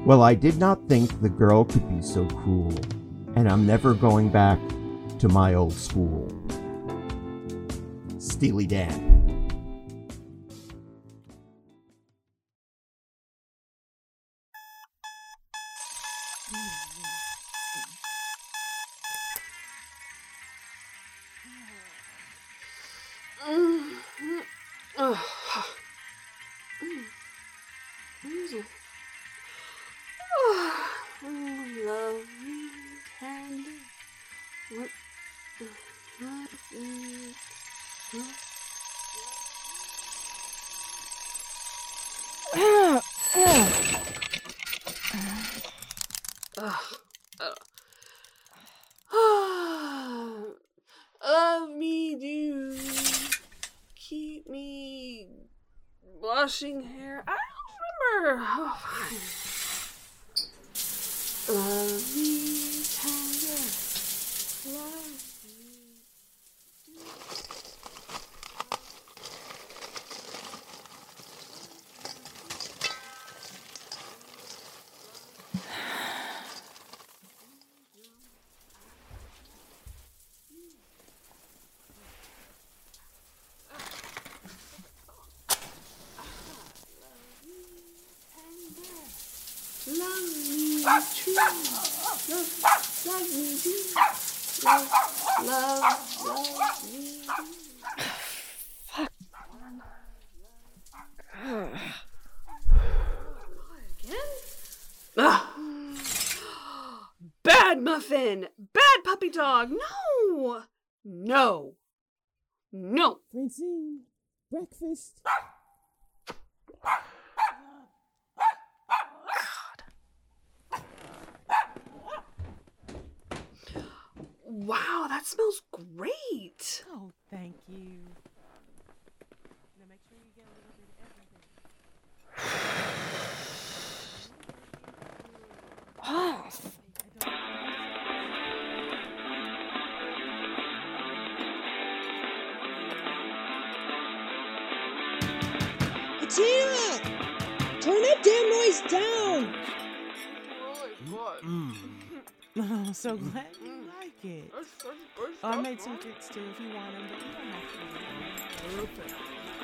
Well, I did not think the girl could be so cruel, and I'm never going back to my old school. Steely Dan. Love me tender. What? Love me. Love me, do. Keep me washing hair. I don't remember. Oh, fine. Love me tender. Love me. Love me true. Love me do. Love me. Fuck. Again? Bad muffin. Bad puppy dog. No. No. No. Francine, breakfast. Wow, that smells great. Oh, thank you. Now make sure you get a little bit of everything. Off. Patina! Turn that damn noise down! Oh, so glad you like it. Oh, I made some drinks too if you want them, but you don't have to.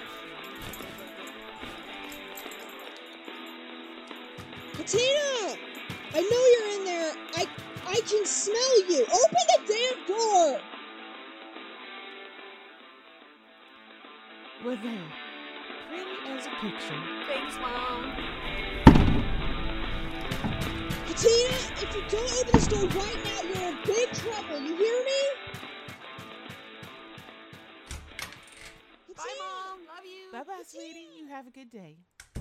Patina! I know you're in there. I can smell you. Open the damn door! We're there. Pretty as a picture. Thanks, Mom. Patina, if you don't open this door right now, you're in big trouble. You hear me? Bye, Mom. Love you. Bye-bye, sweetie. You have a good day.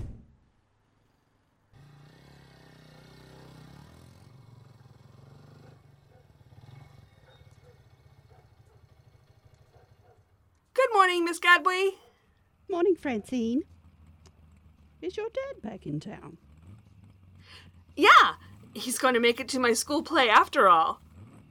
Good morning, Miss Gadway. Morning, Francine. Is your dad back in town? Yeah, he's going to make it to my school play after all.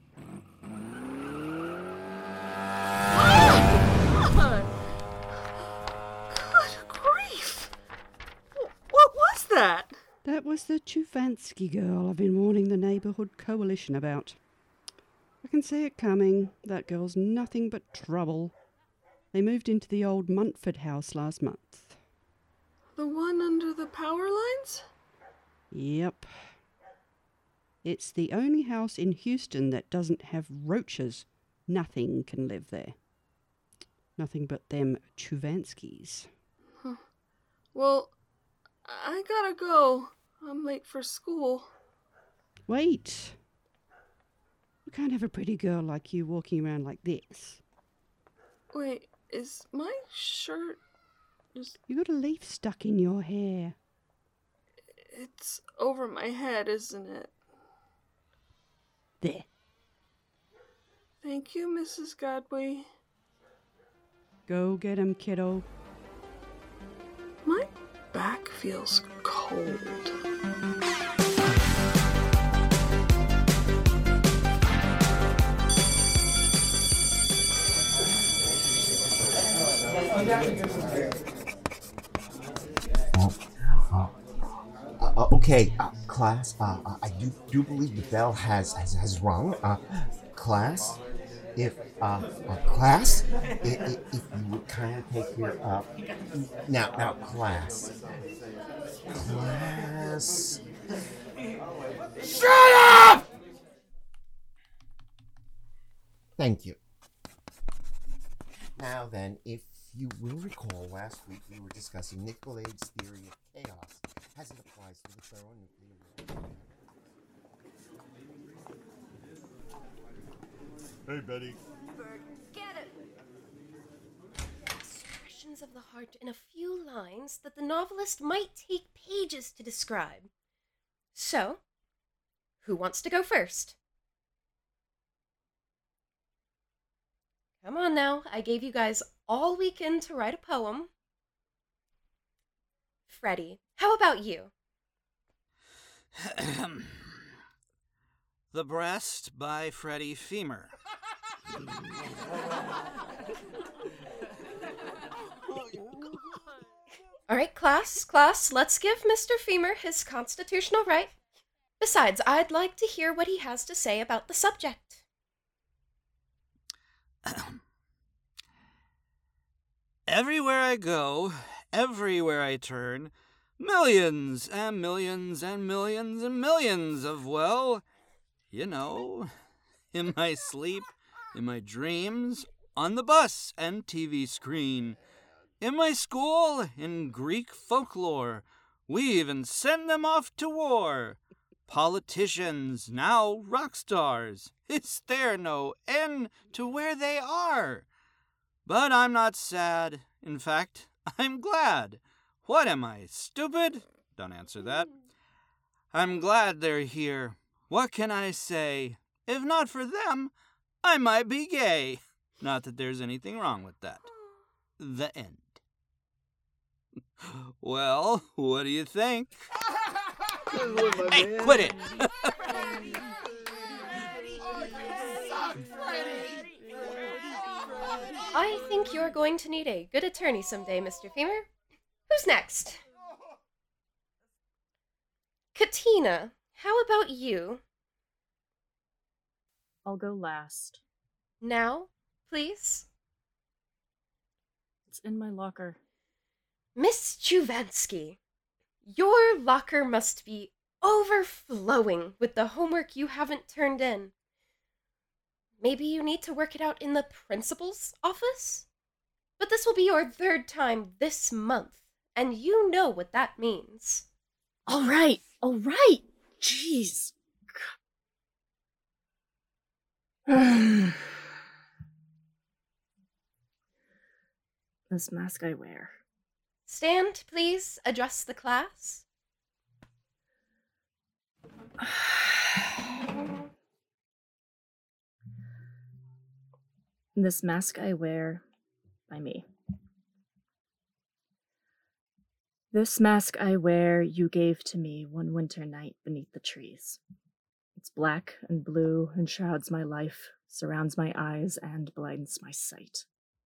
Good grief! What was that? That was the Chufansky girl I've been warning the neighborhood coalition about. I can see it coming. That girl's nothing but trouble. They moved into the old Muntford house last month. The one under the power lines? Yep. It's the only house in Houston that doesn't have roaches. Nothing can live there. Nothing but them Chuvanskys. Huh. Well, I gotta go. I'm late for school. Wait. You can't have a pretty girl like you walking around like this. Wait, is my shirt... You got a leaf stuck in your hair. It's over my head, isn't it? There. Thank you, Mrs. Godway. Go get him, kiddo. My back feels cold. Okay, class, I do believe the bell has rung. Class, if you would kind of take your, now, class. Shut up! Thank you. Now then, if you will recall, last week we were discussing Nicolay's theory of chaos as it applies to the thermonuclear world. Hey, Betty. Forget it! Expressions of the heart in a few lines that the novelist might take pages to describe. So, who wants to go first? Come on now, I gave you guys all weekend to write a poem. Freddie, how about you? The Breast by Freddie Femur. All right, class, let's give Mr. Femur his constitutional right. Besides, I'd like to hear what he has to say about the subject. Everywhere I go, everywhere I turn, millions and millions and millions and millions of, well, you know, in my sleep, in my dreams, on the bus and TV screen, in my school, in Greek folklore, we even send them off to war. Politicians, now rock stars, is there no end to where they are? But I'm not sad. In fact, I'm glad. What am I, stupid? Don't answer that. I'm glad they're here. What can I say? If not for them, I might be gay. Not that there's anything wrong with that. The end. Well, what do you think? Hey, quit it! I think you're going to need a good attorney someday, Mr. Femur. Who's next? Katina, how about you? I'll go last. Now, please. It's in my locker. Miss Juvansky, your locker must be overflowing with the homework you haven't turned in. Maybe you need to work it out in the principal's office? But this will be your third time this month, and you know what that means. All right. Jeez. This mask I wear. Stand, please. Address the class. This mask I wear by me. This mask I wear you gave to me one winter night beneath the trees. It's black and blue and shrouds my life, surrounds my eyes and blinds my sight.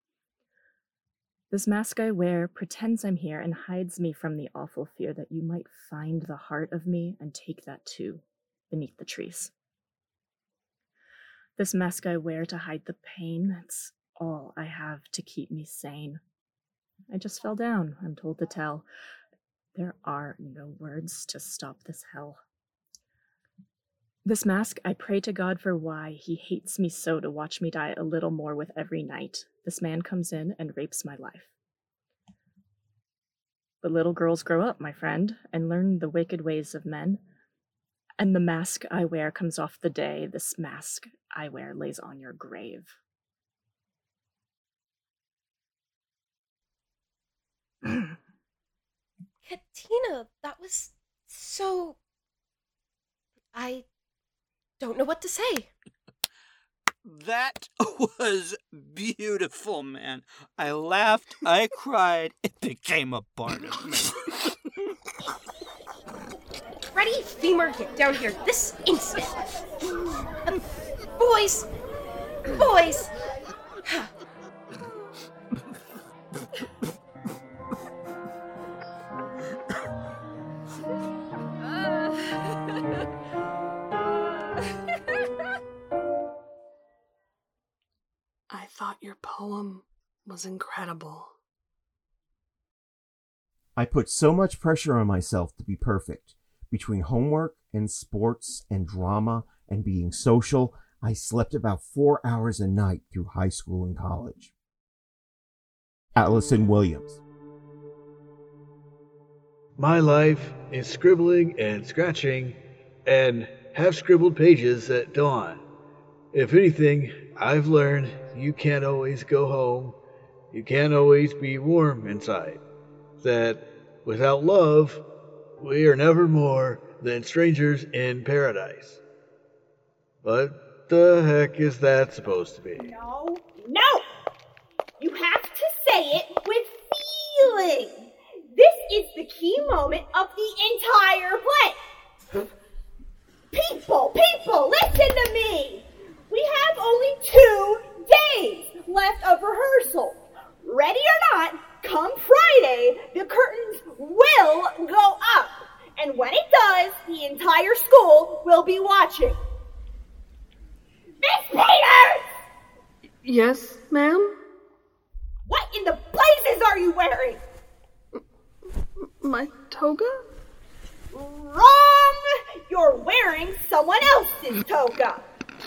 This mask I wear pretends I'm here and hides me from the awful fear that you might find the heart of me and take that too, beneath the trees. This mask I wear to hide the pain, it's all I have to keep me sane. I just fell down, I'm told to tell. There are no words to stop this hell. This mask, I pray to God for why he hates me so to watch me die a little more with every night. This man comes in and rapes my life. But little girls grow up, my friend, and learn the wicked ways of men. And the mask I wear comes off the day this mask I wear lays on your grave. Katina, that was so... I don't know what to say. That was beautiful, man. I laughed, I cried, it became a part of me. Freddie Femur, get down here this instant. Boys! was incredible. I put so much pressure on myself to be perfect. Between homework and sports and drama and being social, I slept about 4 hours a night through high school and college. Allison Williams. My life is scribbling and scratching and half-scribbled pages at dawn. If anything, I've learned you can't always go home. You can't always be warm inside. That without love, we are never more than strangers in paradise. What the heck is that supposed to be? No! You have to say it with feeling. This is the key moment of the entire play. People, listen to me. We have only 2 days left of rehearsal. Ready or not, come Friday, the curtains will go up. And when it does, the entire school will be watching. Miss Peters! Yes, ma'am? What in the blazes are you wearing? My toga? Wrong! You're wearing someone else's toga.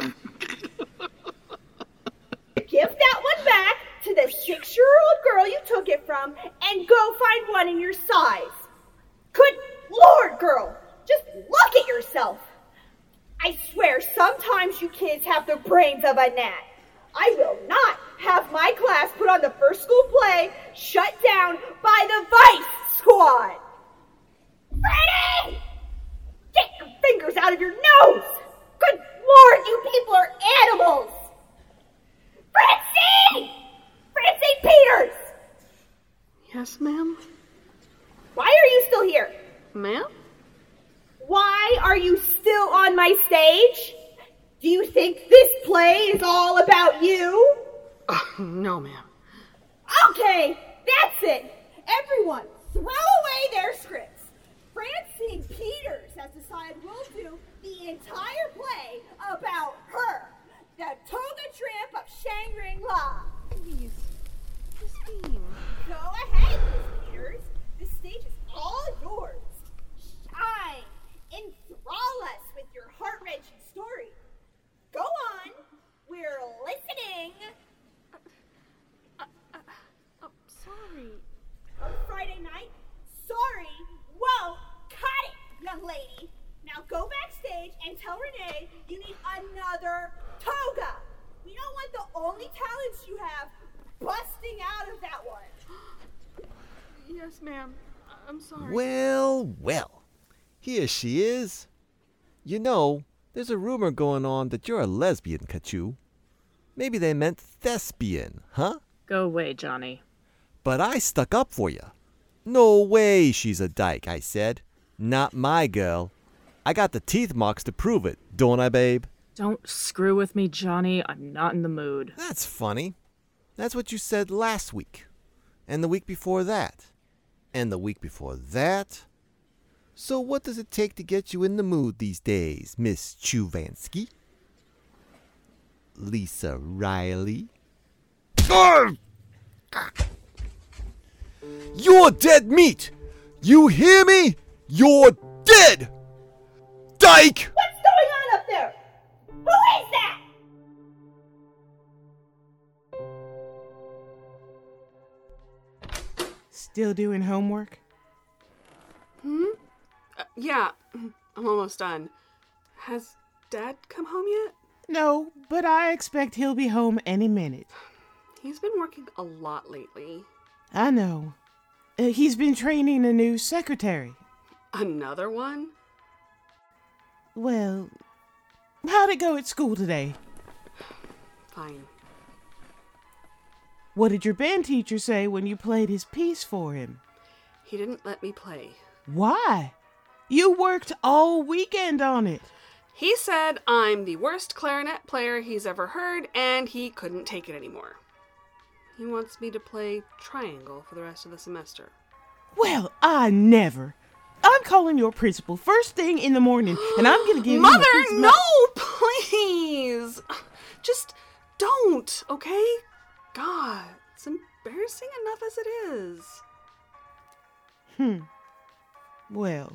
Give that one back to the 6-year-old girl you took it from and go find one in your size. Good Lord, girl, just look at yourself. I swear sometimes you kids have the brains of a gnat. I will not have my class put on the first school play shut down by the Vice Squad. Freddie! Get your fingers out of your nose! Good Lord, you people are animals! Francie Peters! Yes, ma'am? Why are you still here? Ma'am? Why are you still on my stage? Do you think this play is all about you? No, ma'am. Okay, that's it. Everyone, throw away their scripts. Francine Peters has decided we'll do the entire play about her, the Toga Tramp of Shangri-La. Please, Christine. Go ahead, Miss Peters. The stage is all yours. Shine. Enthrall us with your heart-wrenching story. Go on. We're listening. Sorry. On Friday night? Sorry. Whoa. Cut it, young lady. Now go backstage and tell Renee you need another toga. We don't want the only talents you have busting out of that one. Yes, ma'am. I'm sorry. Well. Here she is. You know, there's a rumor going on that you're a lesbian, Kachu. Maybe they meant thespian, huh? Go away, Johnny. But I stuck up for you. No way she's a dyke, I said. Not my girl. I got the teeth marks to prove it, don't I, babe? Don't screw with me, Johnny. I'm not in the mood. That's funny. That's what you said last week. And the week before that. And the week before that. So what does it take to get you in the mood these days, Miss Chuvansky? Lisa Riley? You're dead meat! You hear me? You're dead! Dyke! What's going on up there? Who is that? Still doing homework? Yeah, I'm almost done. Has Dad come home yet? No, but I expect he'll be home any minute. He's been working a lot lately. I know. He's been training a new secretary. Another one? Well, how'd it go at school today? Fine. What did your band teacher say when you played his piece for him? He didn't let me play. Why? You worked all weekend on it. He said I'm the worst clarinet player he's ever heard, and he couldn't take it anymore. He wants me to play triangle for the rest of the semester. Well, I never. I'm calling your principal first thing in the morning, and I'm going to give Mother, you no, please. Just don't, okay? God, it's embarrassing enough as it is. Well,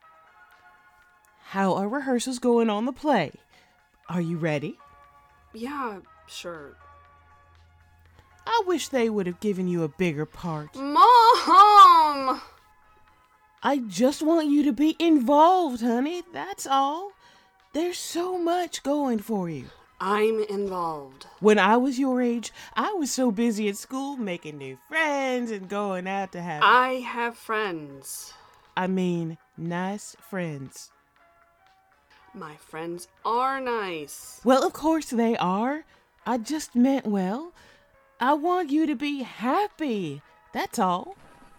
how are rehearsals going on the play? Are you ready? Yeah, sure. I wish they would have given you a bigger part. Mom! I just want you to be involved, honey. That's all. There's so much going for you. I'm involved. When I was your age, I was so busy at school making new friends and going out to have... I have friends. I mean, nice friends. My friends are nice. Well, of course they are. I just meant well. I want you to be happy. That's all.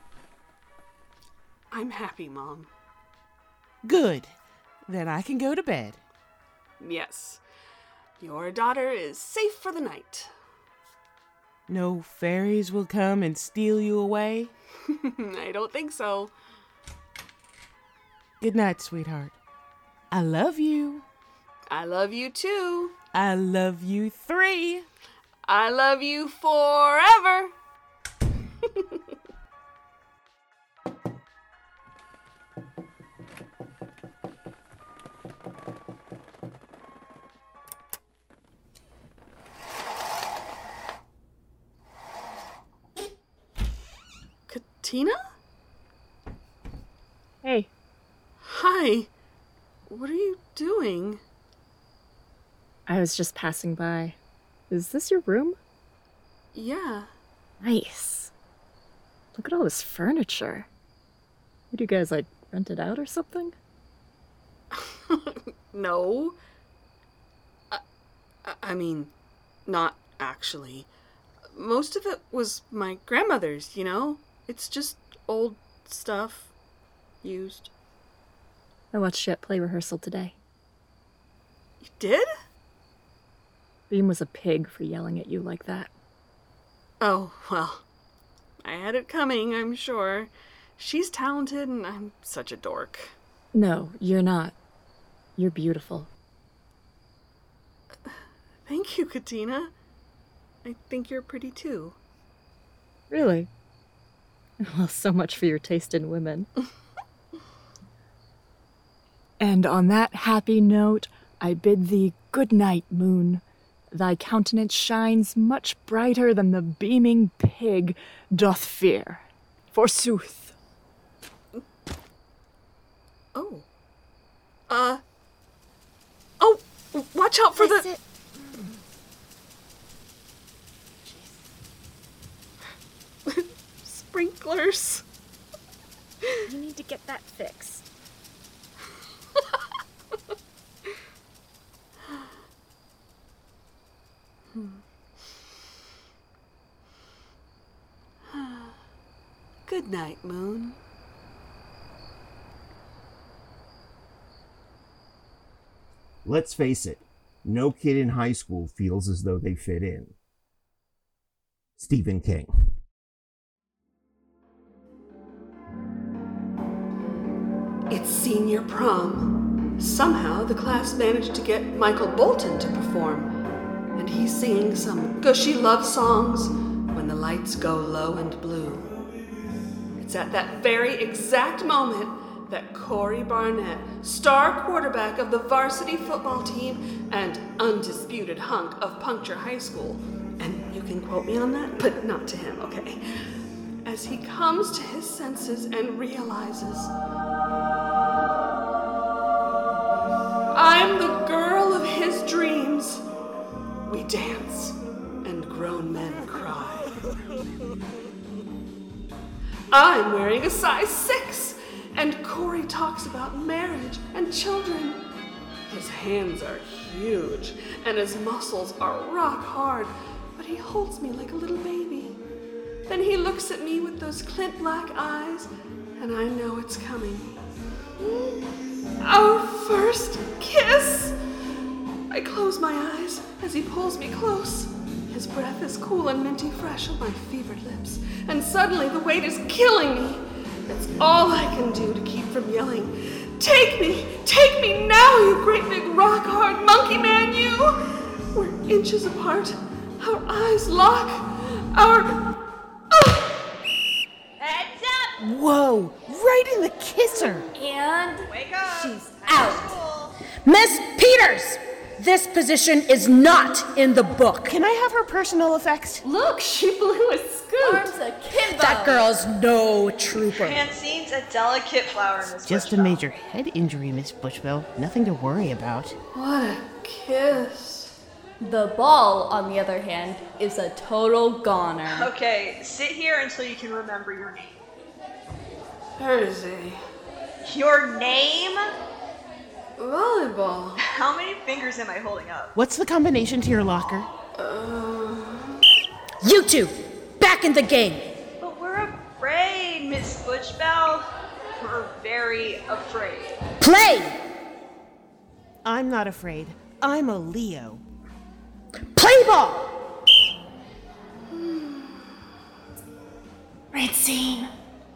I'm happy, Mom. Good. Then I can go to bed. Yes. Your daughter is safe for the night. No fairies will come and steal you away? I don't think so. Good night, sweetheart. I love you. I love you too. I love you 3. I love you forever. Katina? Hey. Hi. What are you doing? I was just passing by. Is this your room? Yeah. Nice. Look at all this furniture. Would you guys, rent it out or something? No. I mean, not actually. Most of it was my grandmother's, you know? It's just old stuff. Used. I watched you at play rehearsal today. You did? Beam was a pig for yelling at you like that. Oh, well, I had it coming, I'm sure. She's talented and I'm such a dork. No, you're not. You're beautiful. Thank you, Katina. I think you're pretty too. Really? Well, so much for your taste in women. And on that happy note, I bid thee good night, moon. Thy countenance shines much brighter than the beaming pig doth fear. Forsooth. Oh. Oh, watch out for the... sprinklers. You need to get that fixed. Good night, Moon. Let's face it, no kid in high school feels as though they fit in. Stephen King. It's senior prom. Somehow the class managed to get Michael Bolton to perform, and he's singing some gushy love songs, When the Lights Go Low and Blue. It's at that very exact moment that Corey Barnett, star quarterback of the varsity football team and undisputed hunk of Puncture High School, and you can quote me on that, but not to him, okay? As he comes to his senses and realizes, I'm the girl of his dreams. We dance, and grown men cry. I'm wearing a size 6, and Corey talks about marriage and children. His hands are huge, and his muscles are rock hard, but he holds me like a little baby. Then he looks at me with those Clint black eyes, and I know it's coming. Our first kiss! I close my eyes as he pulls me close. His breath is cool and minty fresh on my fevered lips, and suddenly the weight is killing me. It's all I can do to keep from yelling, take me now, you great big rock-hard monkey man, you! We're inches apart, our eyes lock, Whoa! Right in the kisser! And She's out. Miss Peters! This position is not in the book. Can I have her personal effects? Look, she blew a scoop. Arms akimbo. That girl's no trooper. Francine's a delicate flower, Miss Just a major head injury, Miss Bushwell. Nothing to worry about. What a kiss. The ball, on the other hand, is a total goner. Okay, sit here until you can remember your name. Thursday. Your name? Volleyball. How many fingers am I holding up? What's the combination to your locker? You two, back in the game. But we're afraid, Miss Butchbell. We're very afraid. Play! I'm not afraid. I'm a Leo. Play ball! Francine.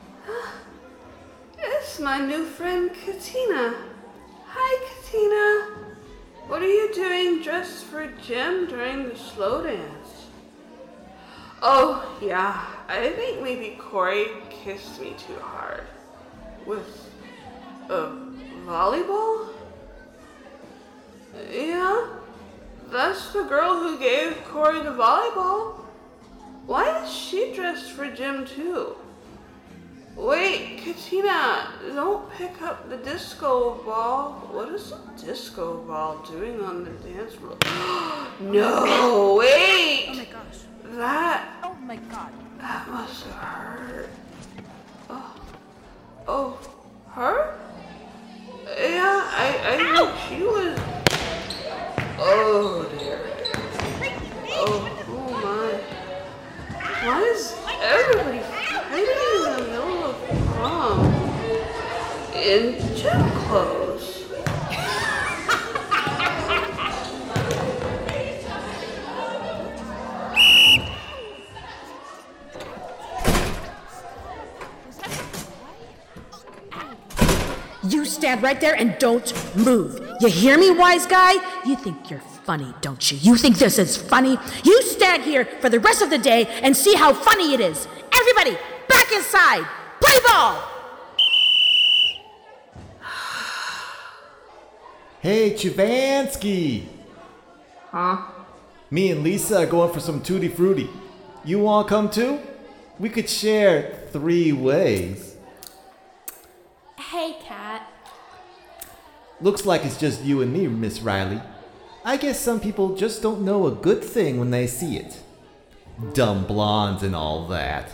It's my new friend Katina. Hi, Katina. What are you doing dressed for gym during the slow dance? Oh, yeah. I think maybe Corey kissed me too hard. With a volleyball? Yeah. That's the girl who gave Corey the volleyball. Why is she dressed for gym too? Wait, Katina, don't pick up the disco ball. What is a disco ball doing on the dance floor? No, wait! Oh my gosh. That Oh my god. must have hurt. Oh, her? Yeah, I think she was... Oh dear. Oh my. Why is everybody fighting in the middle of prom? In gym clothes? You stand right there and don't move. You hear me, wise guy? You think you're funny, don't you? You think this is funny? You stand here for the rest of the day and see how funny it is. Everybody, back inside. Play ball! Hey, Chuvansky! Huh? Me and Lisa are going for some Tutti Frutti. You want to come too? We could share 3 ways. Hey, Kat. Looks like it's just you and me, Miss Riley. I guess some people just don't know a good thing when they see it. Dumb blondes and all that.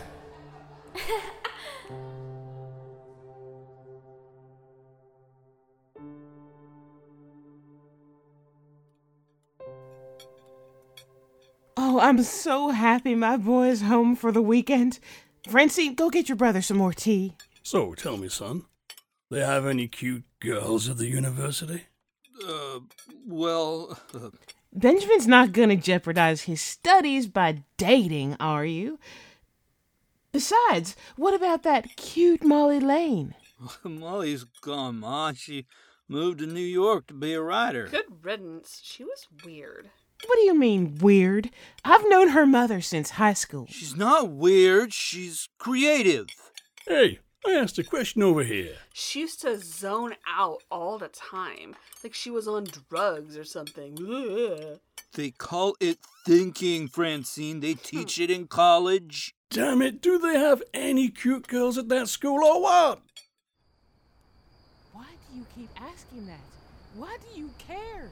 Oh, I'm so happy my boy's home for the weekend. Francine, go get your brother some more tea. So, tell me, son, they have any cute girls at the university? Well... Benjamin's not gonna jeopardize his studies by dating, are you? Besides, what about that cute Molly Lane? Molly's gone, Ma. She moved to New York to be a writer. Good riddance. She was weird. What do you mean, weird? I've known her mother since high school. She's not weird. She's creative. Hey, I asked a question over here. She used to zone out all the time, like she was on drugs or something. Ugh. They call it thinking, Francine. They teach it in college. Damn it, do they have any cute girls at that school or what? Why do you keep asking that? Why do you care?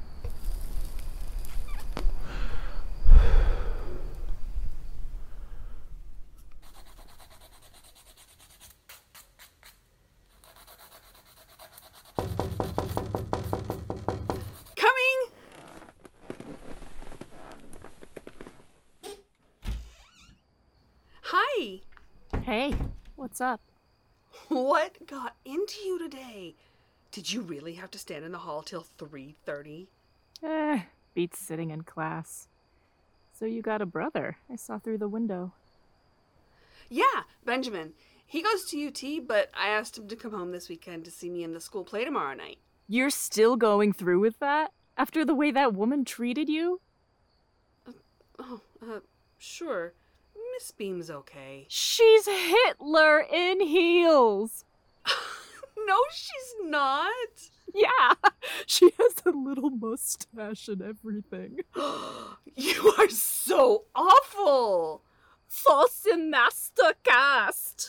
Hi. Hey, what's up? What got into you today? Did you really have to stand in the hall till 3:30? Beats sitting in class. So you got a brother. I saw through the window. Yeah, Benjamin. He goes to UT, but I asked him to come home this weekend to see me in the school play tomorrow night. You're still going through with that? After the way that woman treated you? Sure. Miss Beam's okay. She's Hitler in heels. No, she's not. Yeah, she has a little mustache and everything. You are so awful. Sauce in Mastercast.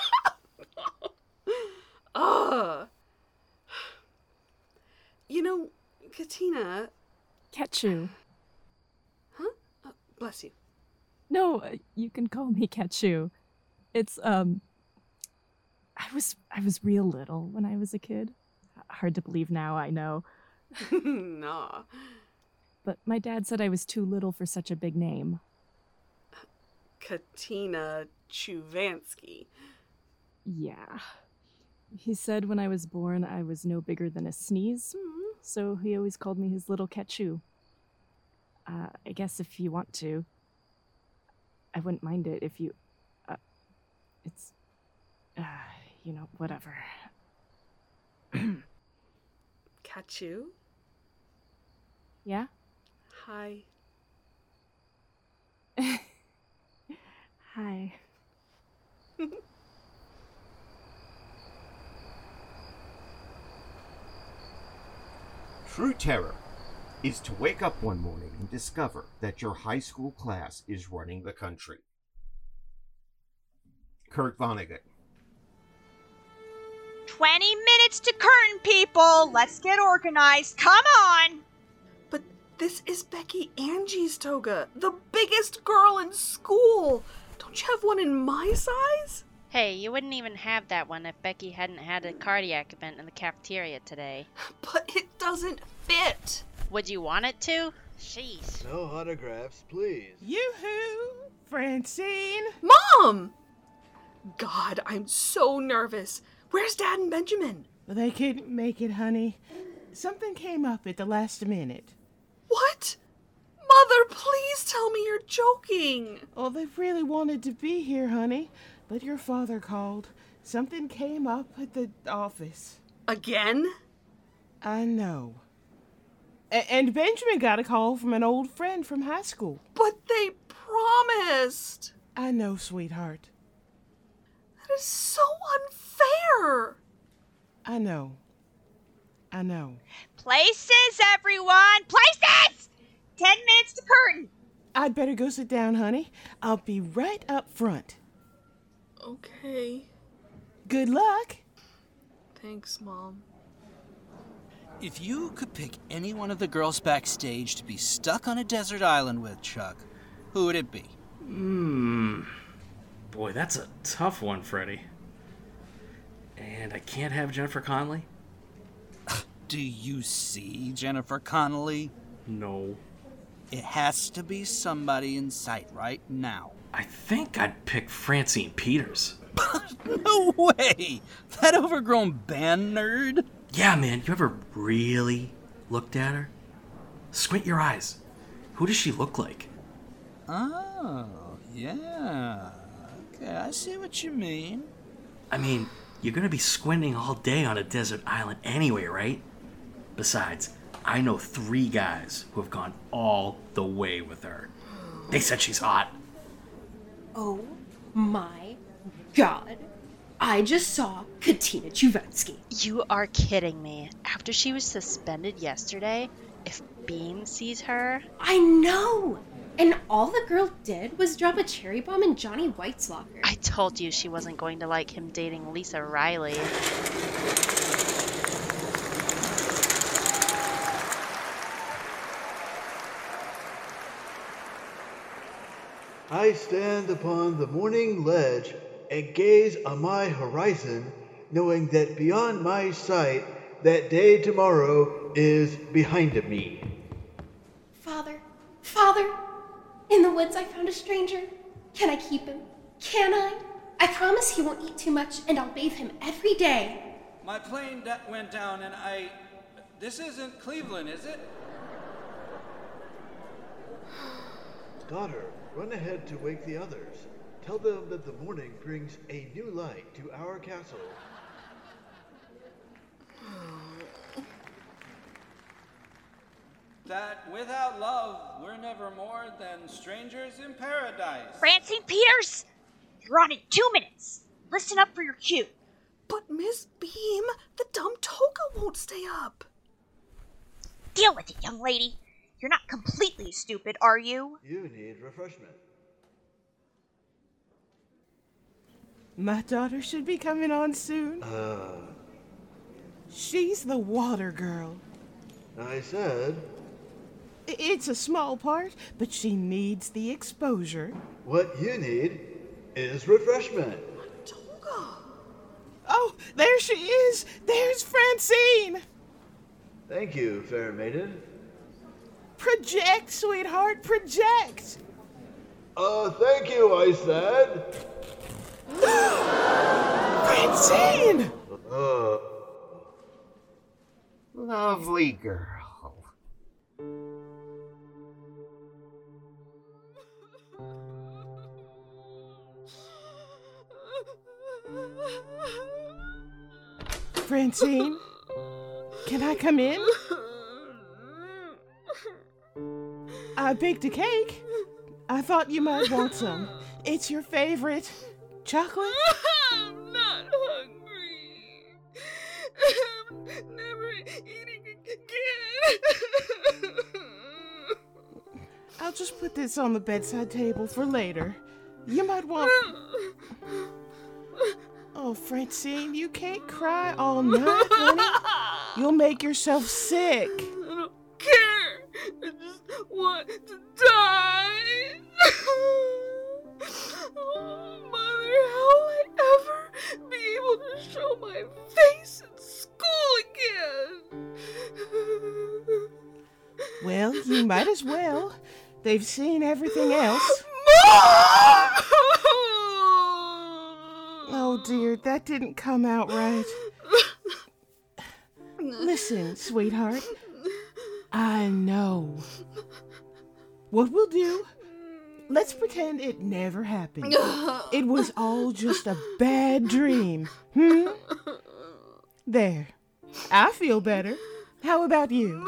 You know, Katina. Ketchu. Huh? Bless you. No, you can call me Ketchu. It's, I was real little when I was a kid. Hard to believe now, I know. Nah. But my dad said I was too little for such a big name. Katina Chuvansky. Yeah. He said when I was born I was no bigger than a sneeze, so he always called me his little Ketchu. I guess if you want to, I wouldn't mind it if you, it's, you know, whatever. Kachu? Yeah? Hi. Hi. True terror is to wake up one morning and discover that your high school class is running the country. Kurt Vonnegut. 20 minutes to curtain, people! Let's get organized. Come on! But this is Becky Angie's toga, the biggest girl in school. Don't you have one in my size? Hey, you wouldn't even have that one if Becky hadn't had a cardiac event in the cafeteria today. But it doesn't fit. Would you want it to? Sheesh. No autographs, please. Yoo-hoo! Francine! Mom! God, I'm so nervous. Where's Dad and Benjamin? They couldn't make it, honey. Something came up at the last minute. What? Mother, please tell me you're joking. Well, they really wanted to be here, honey, but your father called. Something came up at the office. Again? I know. And Benjamin got a call from an old friend from high school. But they promised. I know, sweetheart. That is so unfair. I know. Places, everyone! Places! 10 minutes to curtain. I'd better go sit down, honey. I'll be right up front. Okay. Good luck. Thanks, Mom. If you could pick any one of the girls backstage to be stuck on a desert island with, Chuck, who would it be? Boy, that's a tough one, Freddie. And I can't have Jennifer Connelly? Do you see Jennifer Connelly? No. It has to be somebody in sight right now. I think I'd pick Francine Peters. No way! That overgrown band nerd? Yeah, man, you ever really looked at her? Squint your eyes. Who does she look like? Oh, yeah. Okay, I see what you mean. I mean, you're gonna be squinting all day on a desert island anyway, right? Besides, I know 3 guys who have gone all the way with her. They said she's hot. Oh my God. I just saw Katina Chuvansky. You are kidding me. After she was suspended yesterday, if Bean sees her... I know! And all the girl did was drop a cherry bomb in Johnny White's locker. I told you she wasn't going to like him dating Lisa Riley. I stand upon the morning ledge and gaze on my horizon, knowing that beyond my sight, that day tomorrow is behind me. Father, in the woods I found a stranger. Can I keep him? Can I? I promise he won't eat too much, and I'll bathe him every day. My plane went down and This isn't Cleveland, is it? Daughter, run ahead to wake the others. Tell them that the morning brings a new light to our castle. that without love, we're never more than strangers in paradise. Francine Peters, you're on in 2 minutes. Listen up for your cue. But Miss Beam, the dumb toga won't stay up. Deal with it, young lady. You're not completely stupid, are you? You need refreshment. My daughter should be coming on soon. She's the water girl. I said... It's a small part, but she needs the exposure. What you need is refreshment. Oh, there she is! There's Francine! Thank you, fair maiden. Project, sweetheart, project! Thank you, I said. Francine! Lovely girl. Francine, can I come in? I baked a cake. I thought you might want some. It's your favorite. Chocolate? I'm not hungry. I'm never eating again. I'll just put this on the bedside table for later. You might want... Oh, Francine, you can't cry all night, honey. You'll make yourself sick. I don't care. I just want to die. Oh, Mother, how will I ever be able to show my face in school again? Well, you might as well. They've seen everything else. Mom! Oh dear, that didn't come out right. Listen, sweetheart. I know. What we'll do, let's pretend it never happened. It was all just a bad dream. There. I feel better. How about you?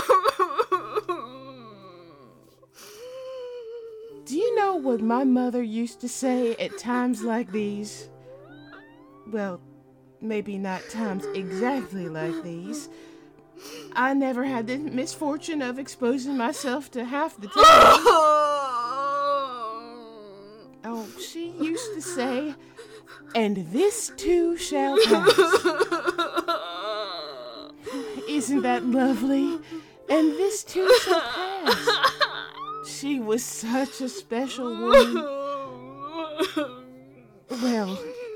Do you know what my mother used to say at times like these? Well, maybe not times exactly like these. I never had the misfortune of exposing myself to half the time. Oh, she used to say, and this too shall pass. Isn't that lovely? And this too shall pass. She was such a special woman. Well,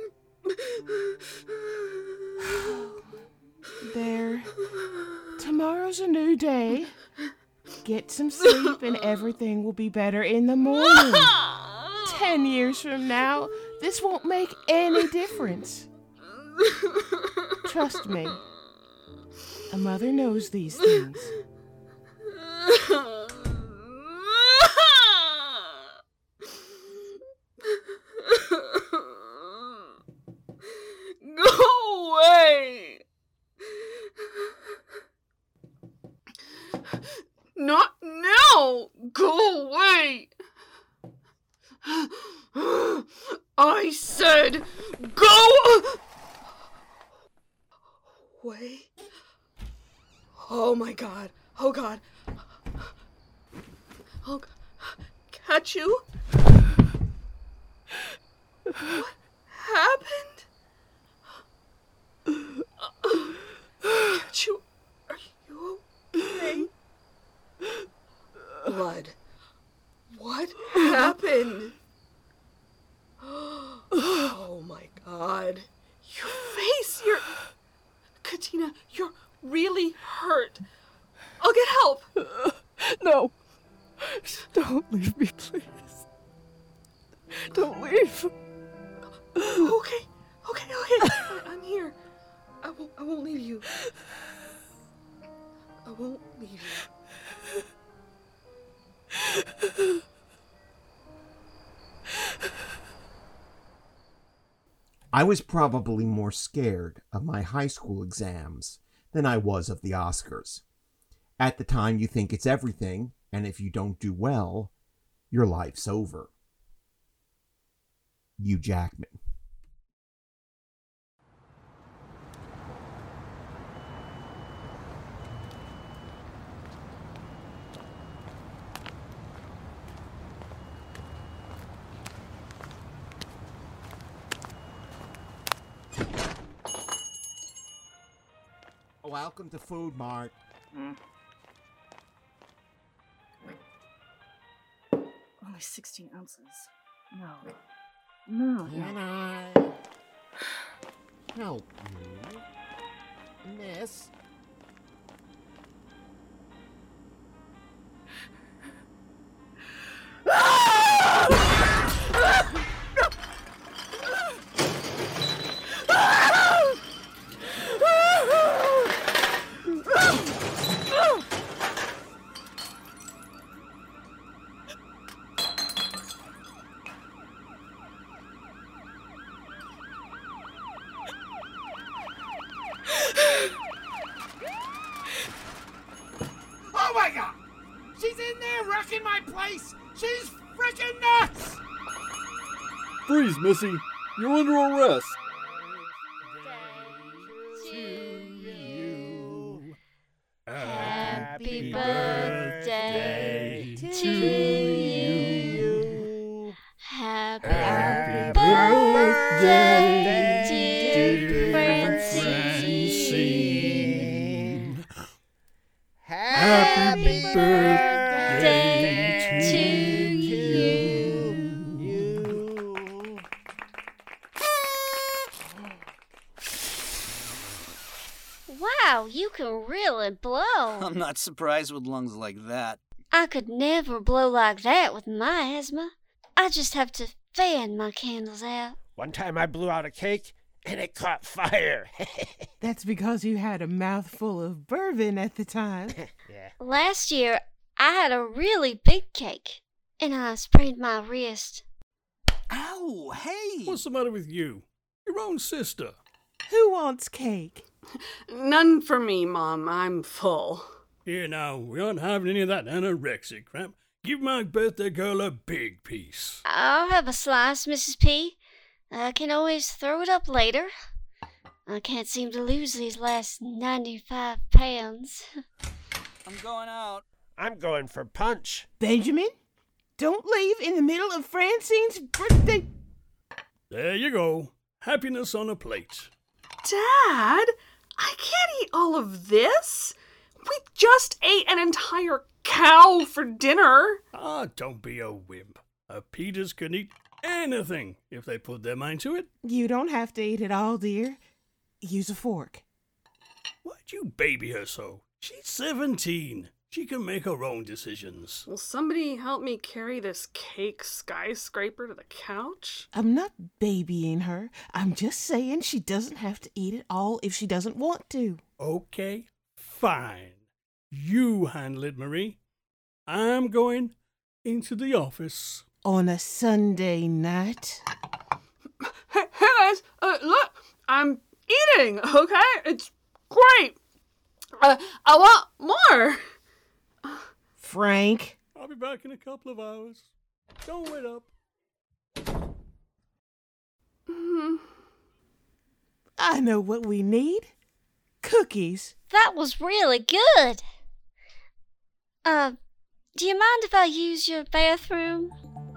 there. Tomorrow's a new day. Get some sleep and everything will be better in the morning. 10 years from now, this won't make any difference. Trust me. A mother knows these things. Go away! Not now! Go away! I said go away! Oh my god. Oh god. Oh god. Catch you? What happened? Catch you? Are you okay? Blood. What happened? Oh my god. Your face, Katina, you're really hurt. I'll get help. No. Don't leave me, please. Don't leave. Okay. I'm here. I won't leave you. I won't leave you. I was probably more scared of my high school exams than I was of the Oscars. At the time, you think it's everything, and if you don't do well, your life's over. Hugh Jackman. Welcome to Food Mart. Only 16 ounces. No. Can I help you, miss? Oh my God! She's in there wrecking my place! She's freaking nuts! Freeze, Missy. You're under arrest. Happy birthday to you. Happy birthday, dear Francine. Happy birthday to you. Wow, you can really blow. I'm not surprised with lungs like that. I could never blow like that with my asthma. I just have to fan my candles out. One time I blew out a cake and it caught fire. That's because you had a mouthful of bourbon at the time. Yeah. Last year, I had a really big cake, and I sprained my wrist. Ow, hey! What's the matter with you? Your own sister. Who wants cake? None for me, Mom. I'm full. Here now, we aren't having any of that anorexic crap. Give my birthday girl a big piece. I'll have a slice, Mrs. P. I can always throw it up later. I can't seem to lose these last 95 pounds. I'm going out. I'm going for punch. Benjamin, don't leave in the middle of Francine's birthday. There you go. Happiness on a plate. Dad, I can't eat all of this. We just ate an entire cow for dinner. Ah, don't be a wimp. Peters can eat anything if they put their mind to it. You don't have to eat it all, dear. Use a fork. Why'd you baby her so? She's 17. She can make her own decisions. Will somebody help me carry this cake skyscraper to the couch? I'm not babying her. I'm just saying she doesn't have to eat it all if she doesn't want to. Okay, fine. You handle it, Marie. I'm going into the office. On a Sunday night? Hey guys, look, I'm eating, okay? It's great. I want more. Frank? I'll be back in a couple of hours. Don't wait up. I know what we need. Cookies. That was really good. Do you mind if I use your bathroom?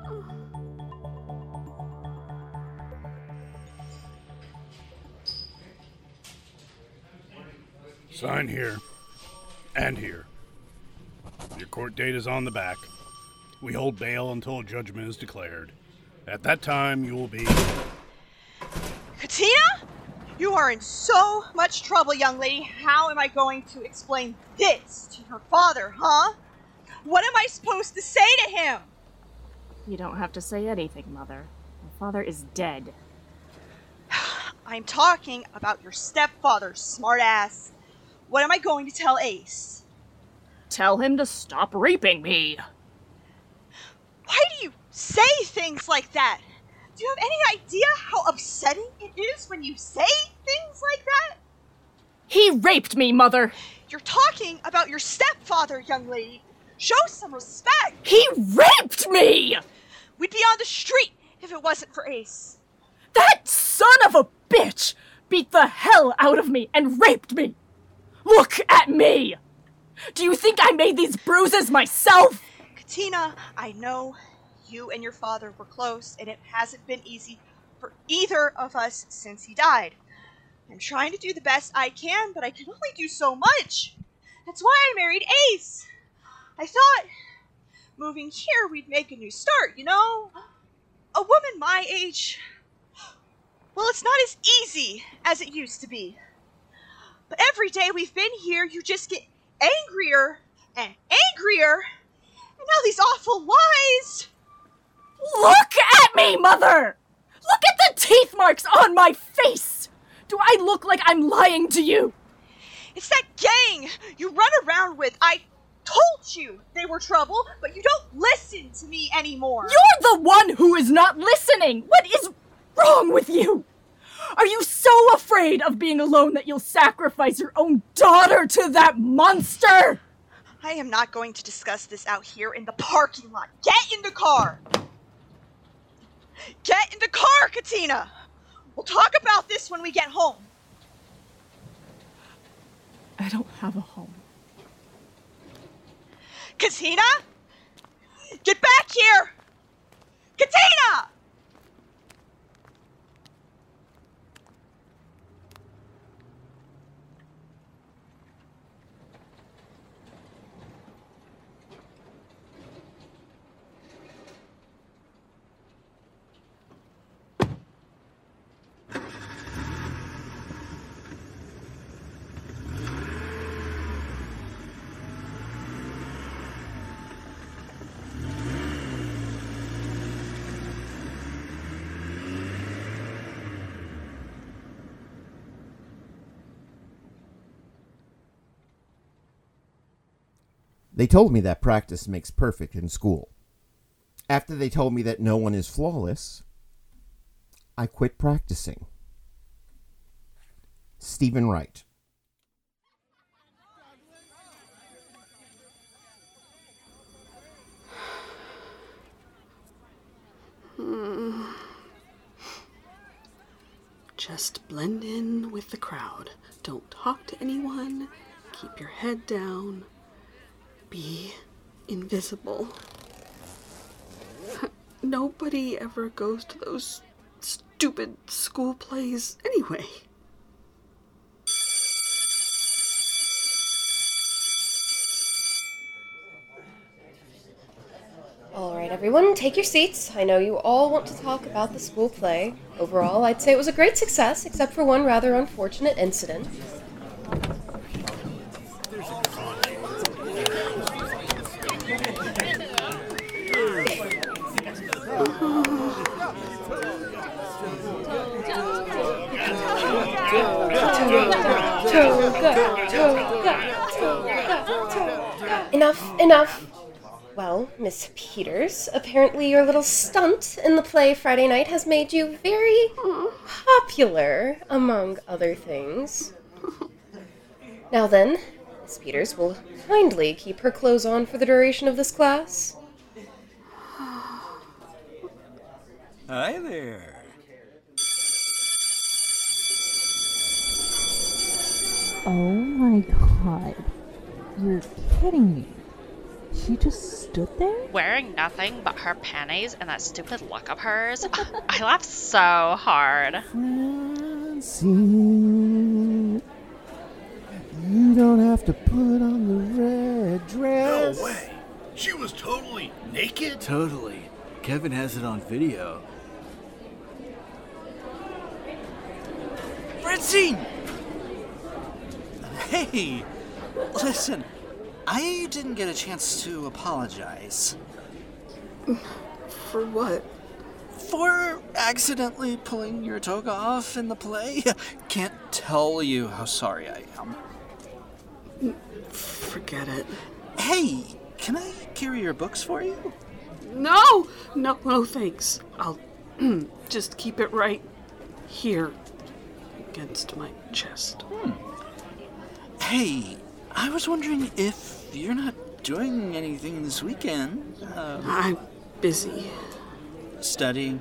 Sign here. And here. Your court date is on the back. We hold bail until a judgment is declared. At that time, you will be... Katina? You are in so much trouble, young lady. How am I going to explain this to your father, huh? What am I supposed to say to him? You don't have to say anything, Mother. My father is dead. I'm talking about your stepfather, smartass. What am I going to tell Ace? Tell him to stop raping me. Why do you say things like that? Do you have any idea how upsetting it is when you say things like that? He raped me, Mother! You're talking about your stepfather, young lady. Show some respect. He raped me! We'd be on the street if it wasn't for Ace. That son of a bitch beat the hell out of me and raped me. Look at me! Do you think I made these bruises myself? Katina, I know you and your father were close, and it hasn't been easy for either of us since he died. I'm trying to do the best I can, but I can only do so much. That's why I married Ace. I thought moving here we'd make a new start, you know? A woman my age, well, it's not as easy as it used to be. But every day we've been here, you just get angrier and angrier. And now these awful lies. Look at me, Mother! Look at the teeth marks on my face! Do I look like I'm lying to you? It's that gang you run around with. I told you they were trouble, but you don't listen to me anymore. You're the one who is not listening! What is wrong with you? Are you so afraid of being alone that you'll sacrifice your own daughter to that monster? I am not going to discuss this out here in the parking lot. Get in the car! Get in the car, Katina! We'll talk about this when we get home. I don't have a home. Katina? Get back here! Katina! They told me that practice makes perfect in school. After they told me that no one is flawless, I quit practicing. Stephen Wright. Just blend in with the crowd. Don't talk to anyone. Keep your head down. Be invisible. Nobody ever goes to those stupid school plays anyway. All right, everyone, take your seats. I know you all want to talk about the school play. Overall, I'd say it was a great success, except for one rather unfortunate incident. Enough. Well, Miss Peters, apparently your little stunt in the play Friday night has made you very popular, among other things. Now then, Miss Peters will kindly keep her clothes on for the duration of this class. Hi there. Oh my god. You're kidding me. She just stood there? Wearing nothing but her panties and that stupid look of hers. I laughed so hard. Francine, you don't have to put on the red dress. No way. She was totally naked? Totally. Kevin has it on video. Francine! Hey! Listen, I didn't get a chance to apologize. For what? For accidentally pulling your toga off in the play. Can't tell you how sorry I am. Forget it. Hey, can I carry your books for you? No, thanks. I'll just keep it right here against my chest. Hey, I was wondering if you're not doing anything this weekend. I'm busy. Studying?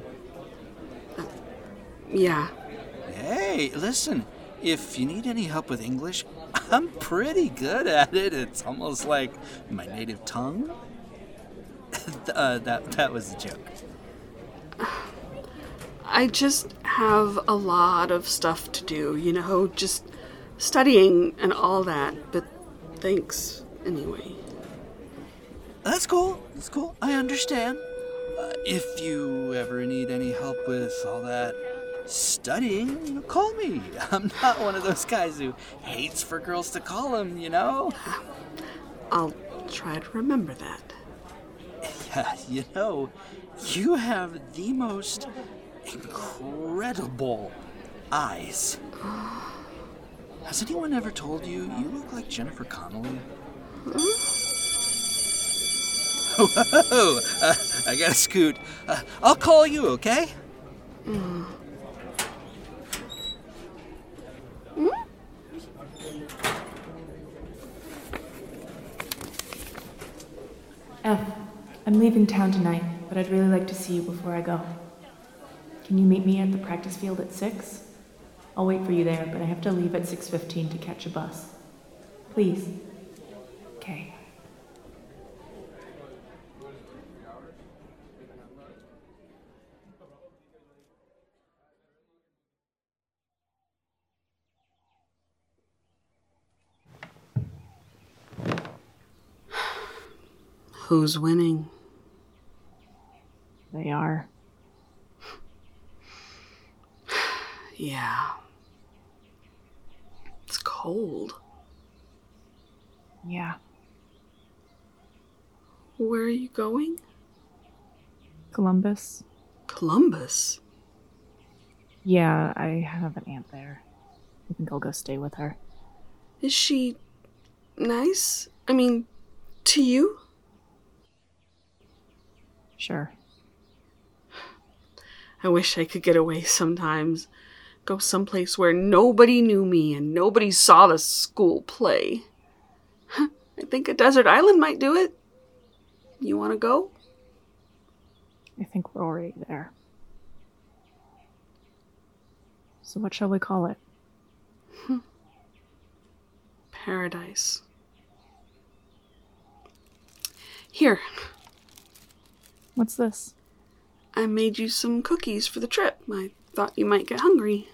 Yeah. Hey, listen, if you need any help with English, I'm pretty good at it. It's almost like my native tongue. That was a joke. I just have a lot of stuff to do, just studying and all that, but thanks anyway. That's cool. That's cool. I understand. If you ever need any help with all that studying, call me. I'm not one of those guys who hates for girls to call him, I'll try to remember that. Yeah, you have the most incredible eyes. Has anyone ever told you you look like Jennifer Connelly? Whoa! I gotta scoot. I'll call you, okay? I'm leaving town tonight, but I'd really like to see you before I go. Can you meet me at the practice field at 6? I'll wait for you there, but I have to leave at 6:15 to catch a bus. Please. Okay. Who's winning? They are. Yeah. It's cold. Yeah. Where are you going? Columbus. Columbus? Yeah, I have an aunt there. I think I'll go stay with her. Is she nice? I mean, to you? Sure. I wish I could get away sometimes. Go someplace where nobody knew me and nobody saw the school play. I think a desert island might do it. You want to go? I think we're already there. So what shall we call it? Paradise. Here. What's this? I made you some cookies for the trip. I thought you might get hungry.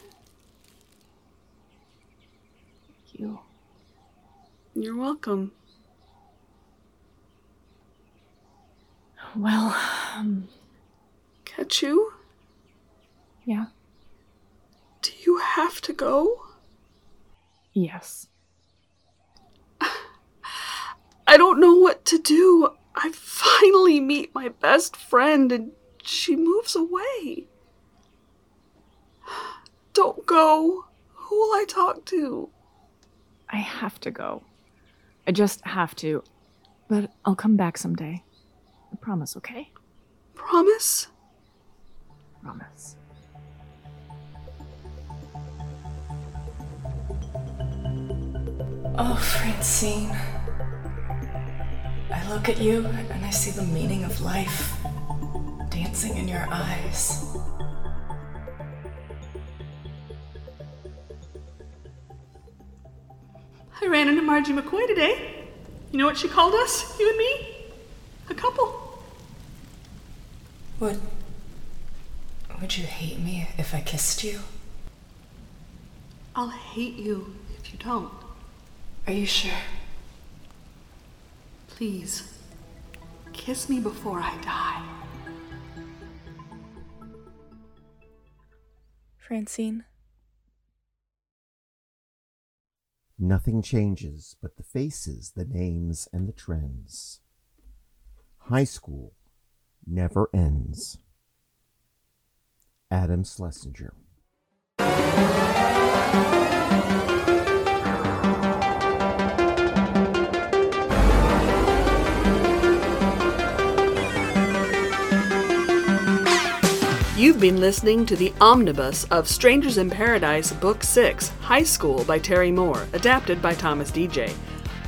Thank you. You're welcome. Well, Catch you? Yeah. Do you have to go? Yes. I don't know what to do. I finally meet my best friend and she moves away. Don't go. Who will I talk to? I have to go. I just have to. But I'll come back someday. I promise, okay? Promise? Promise. Oh, Francine. I look at you and I see the meaning of life dancing in your eyes. I ran into Margie McCoy today. You know what she called us, you and me? A couple. Would you hate me if I kissed you? I'll hate you if you don't. Are you sure? Please, kiss me before I die. Francine? Nothing changes but the faces, the names, and the trends. High school never ends. Adam Schlesinger. You've been listening to the omnibus of Strangers in Paradise, Book 6, High School by Terry Moore, adapted by Thomas DJ.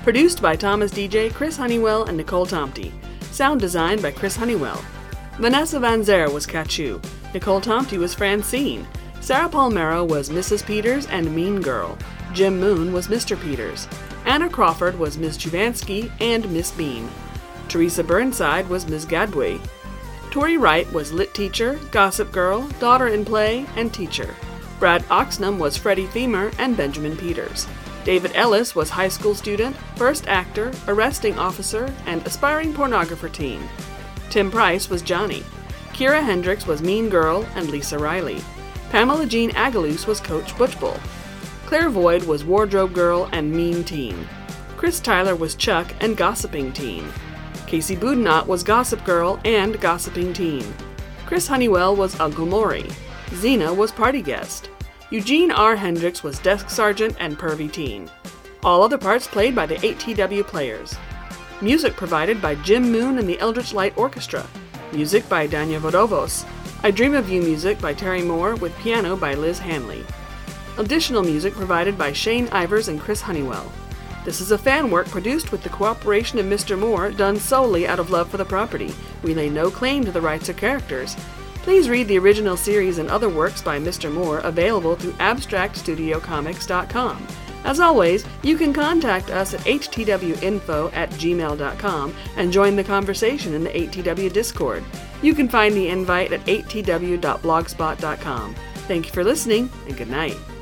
Produced by Thomas DJ, Chris Honeywell, and Nicole Tomte. Sound designed by Chris Honeywell. Vanessa Van Zer was Kachu. Nicole Tomte was Francine. Sarah Palmero was Mrs. Peters and Mean Girl. Jim Moon was Mr. Peters. Anna Crawford was Ms. Juvansky and Miss Bean. Teresa Burnside was Ms. Gadboy. Tori Wright was Lit Teacher, Gossip Girl, Daughter-in-Play, and Teacher. Brad Oxnam was Freddie Femer and Benjamin Peters. David Ellis was high school student, first actor, arresting officer, and aspiring pornographer teen. Tim Price was Johnny. Kira Hendricks was Mean Girl and Lisa Riley. Pamela Jean Agalus was Coach Butchbull. Claire Void was Wardrobe Girl and Mean Teen. Chris Tyler was Chuck and Gossiping Teen. Casey Boudinot was Gossip Girl and Gossiping Teen. Chris Honeywell was Uncle Maury. Xena was Party Guest. Eugene R. Hendricks was Desk Sergeant and Pervy Teen. All other parts played by the 8TW players. Music provided by Jim Moon and the Eldritch Light Orchestra. Music by Danya Vodovos. I Dream of You music by Terry Moore with piano by Liz Hanley. Additional music provided by Shane Ivers and Chris Honeywell. This is a fan work produced with the cooperation of Mr. Moore, done solely out of love for the property. We lay no claim to the rights or characters. Please read the original series and other works by Mr. Moore available through abstractstudiocomics.com. As always, you can contact us at htwinfo@gmail.com and join the conversation in the 8TW Discord. You can find the invite at 8tw.blogspot.com. Thank you for listening, and good night.